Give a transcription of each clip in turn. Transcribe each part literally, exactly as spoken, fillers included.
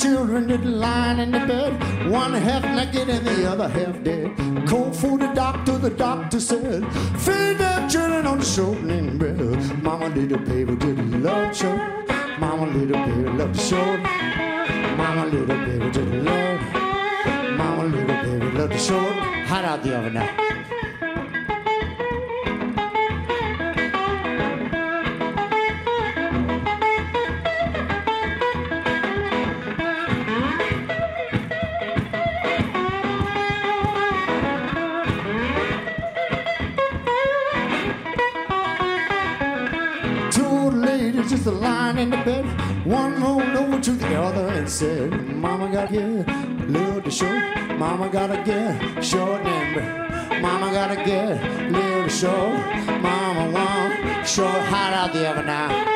children that lying in the bed, one half naked and the other half dead. Cold for the doctor, the doctor said, feed them children on the shortening bread. Mama little baby did love show. Mama little baby love the show. Mama little baby did love. Mama little baby love the show. Hot out the oven now. Just a line in the bed, one rolled over to the other and said, Mama gotta get little to show. Mama gotta get short and bread. Mama gotta get little to show. Mama want short, hot out the oven now.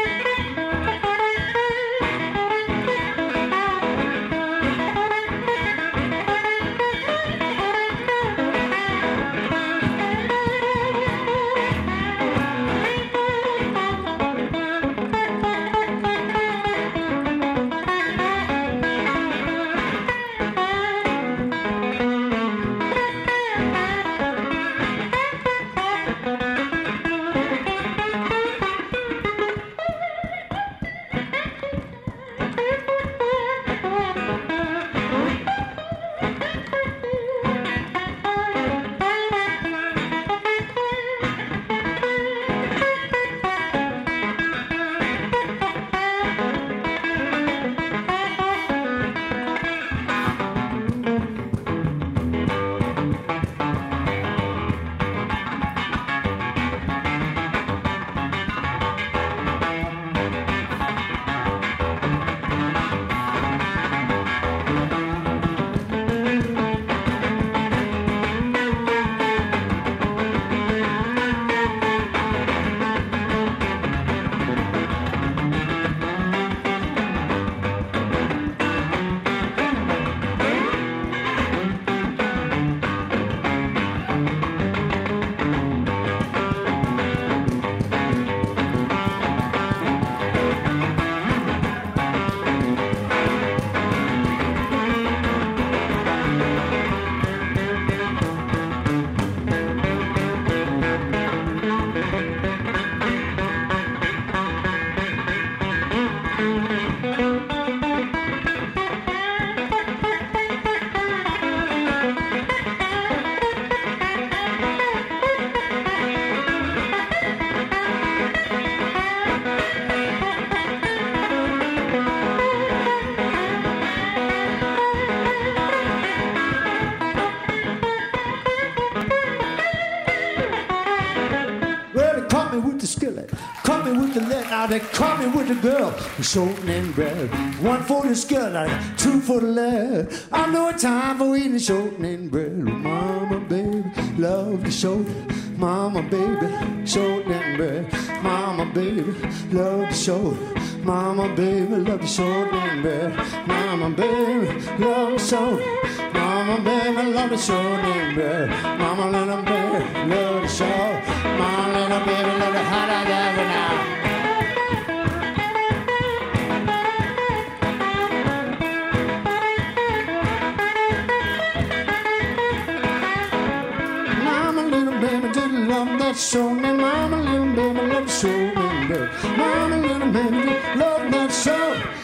Now they caught me with the girl, shortening bread. One for the skillet, two for the lead. I know it's time for eating shortening bread. Mama, baby, love the shortening. Mama, baby, shortening bread. Mama, baby, love the shortening. Mama, baby, love the shortening bread. Mama, baby, love the shortening. Mama, baby, love the shortening bread. Mama, little baby, love the shortening. Mama, little baby, love the hot out of now. Love that soul, and mama, little baby, love the soul, and mama, little baby, love that soul.